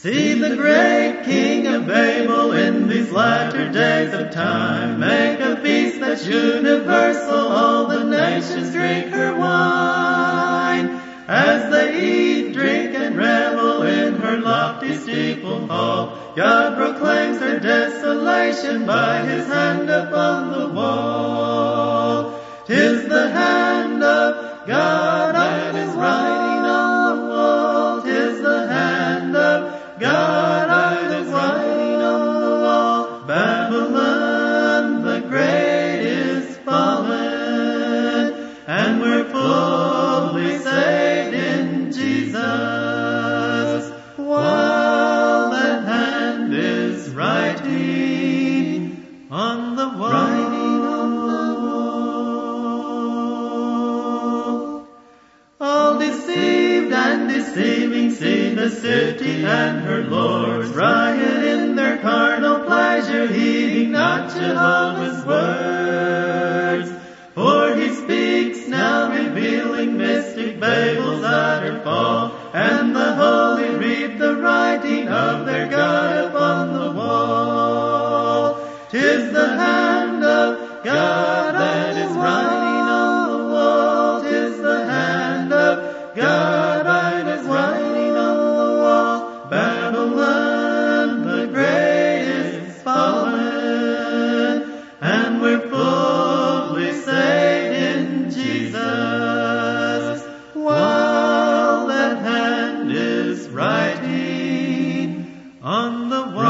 See the great King of Babel in these latter days of time make a feast that's universal, all the nations drink her wine. As they eat, drink, and revel in her lofty steeple hall, God proclaims her desolation by His hand upon the wall. 'Tis the hand of God that is writing on the wall. 'Tis the hand of God that is writing on the wall. Babylon the great is fallen, and we're fully saved in Jesus, while that hand is writing on the wall. All deceived and deceiving see the city and her lords riot in their carnal pleasure, heeding not Jehovah's words. For He speaks now, revealing mystic Babel's utter fall, and the holy read the writing of their God upon the wall. 'Tis the hand of God that is writing on the wall. 'Tis the hand of God that is writing on the wall. Babylon the great is fallen, and we're fully saved in Jesus, while that hand is writing on the wall.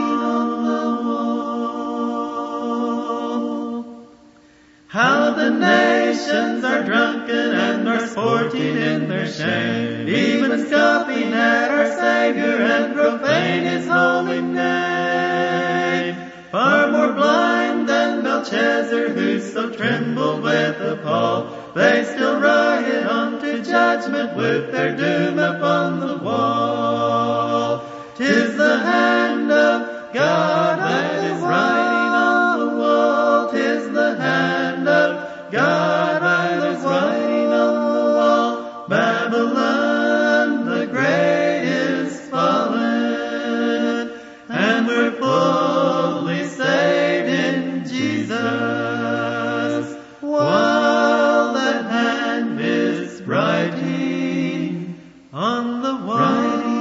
How the nations are drunken and are sporting in their shame, even scoffing at our Savior and profane His holy name. Far more blind than Belshazzar, who so trembled with appall, they still riot on to judgment with their doom upon the wall. 'Tis the hand of God that is writing on the wall. 'Tis the hand of God that is writing on the wall. Babylon the great is fallen, and we're fully saved in Jesus, while that hand is writing on the wall.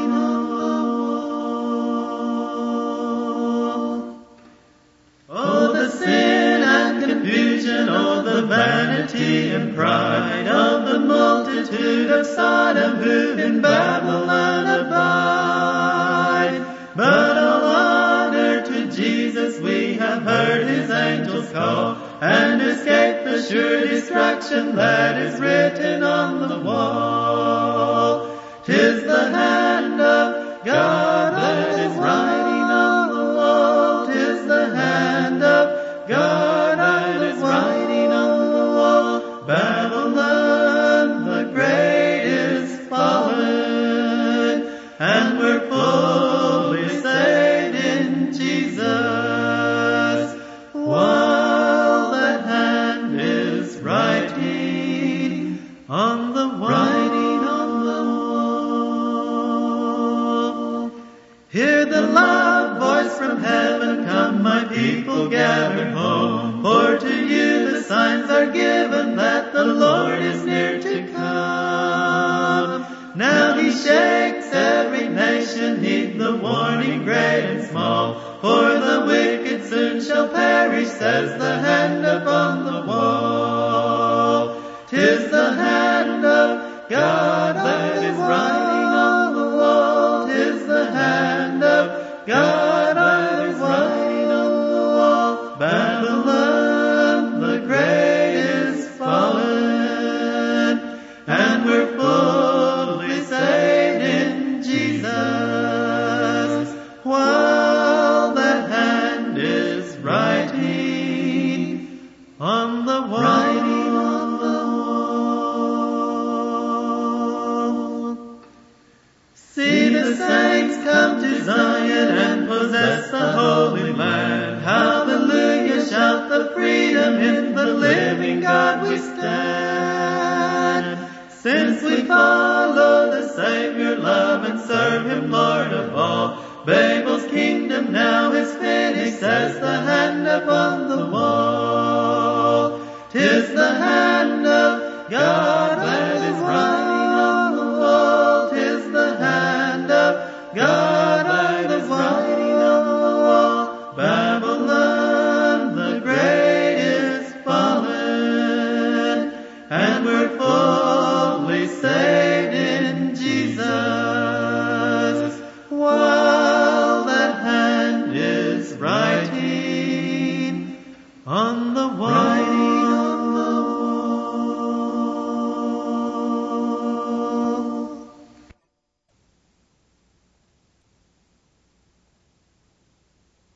Oh, the sin and confusion, oh, the vanity and pride of the multitude of Sodom who in Babylon abide. But all honor to Jesus, we have heard His angels call, and escaped the sure destruction that is written on the wall. 'Tis the hand of God that is writing on the wall. 'Tis the hand of God that is writing on the wall. Babylon the great is fallen, and we're fully saved in Jesus, while that hand is writing on the wall. Hear the loud voice from heaven, come my people gather home, for to you the signs are given that the Lord is near to come. Now He shakes every nation, heed the warning great and small, for the wicked soon shall perish, says the hand upon the wall. 'Tis the hand of God that is writing on the wall. 'Tis the hand of God that is writing on the wall. Babylon the great is fallen, and we're fully saved in Jesus, while that hand is writing on the wall. See the saints come to Zion and possess the Holy Land. Hallelujah, shout the freedom, in the living God we stand. Since we follow the Savior, love and serve him Lord of all. Babel's kingdom now is finished as the hand upon the wall. 'Tis the hand of God that is writing on the wall. 'Tis the hand of God that is writing on the wall. Babylon the great is fallen, and we're fully saved in Jesus, while that hand is writing on the wall.